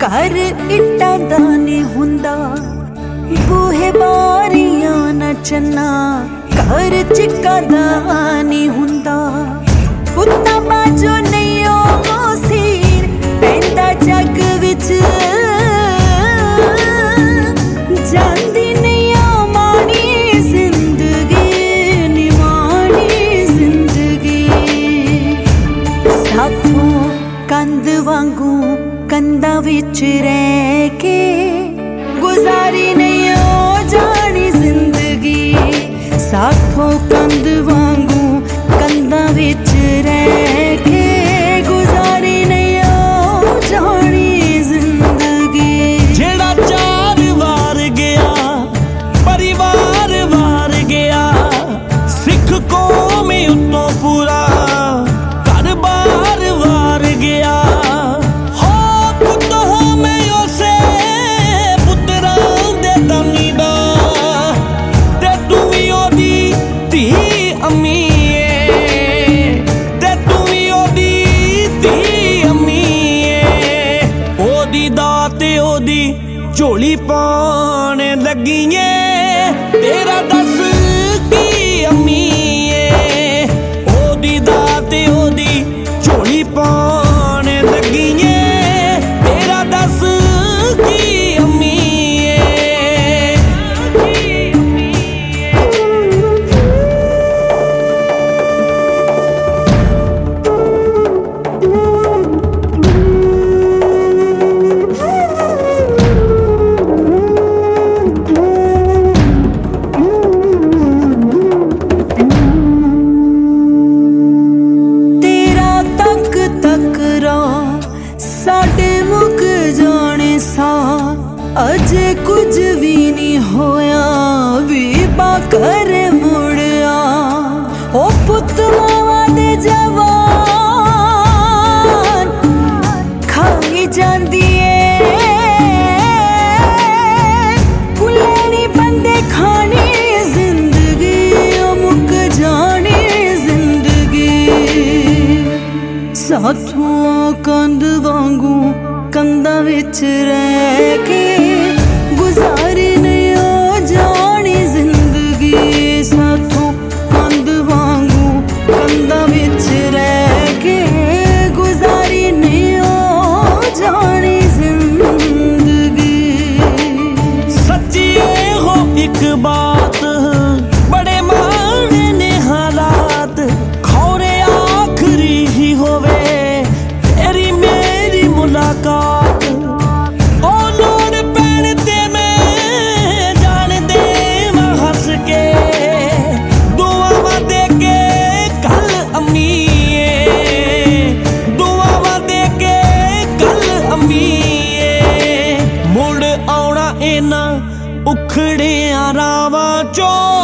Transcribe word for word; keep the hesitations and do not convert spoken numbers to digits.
घर इट्टां दा नहीं हुंदा, बूहे बारियां नचना घर चिक्का दा नहीं हुंदा। पुत्ता बाजो नहीं ओ सीर पैंदा जग विच, जांदी नहीं ओ मानी जिंदगी नी मानी जिंदगी। साथों कंध वांगू कंधा विच रह के गुजारी नहीं हो जानी जिंदगी। साथों कंध वांगू कंधा विच रह के गुजारी नहीं हो जानी जिंदगी। जेड़ा चार वार गया परिवार वार गया, सिख कौम उत्तों पूरा घर बार वार गया। झोली पाने लगी है तेरा दस की अम्मी है, ओदी दाते ओदी झोली पाने लगी है तेरा दस की अम्मी साडे मुक जाने सा अजे कुछ भी नहीं होया, बीबा कर मुड़िया ओ पुत मावा दे जवान खाई जांदी है। कुलैनी बंदे खानी जिंदगी ओ मुक जानी जिंदगी। साथों कंध वांगू कंधा विच रह के गुजारी नहीं हो जानी जिंदगी। साथों कंध वांगू कंधा विच रह के गुजारी नहीं हो जानी जिंदगी। सच्ची हो एक बात बड़े माने ने हालात, खौरे आखरी ही होवे मुलाकात। ओ लोड़ पैण ते मैं जान दे हंस के दुआवां दे के कल अम्मी, दुआवां दे के कल अम्मी। मुड़ आउणा इन्हां उखड़ियां रावां चों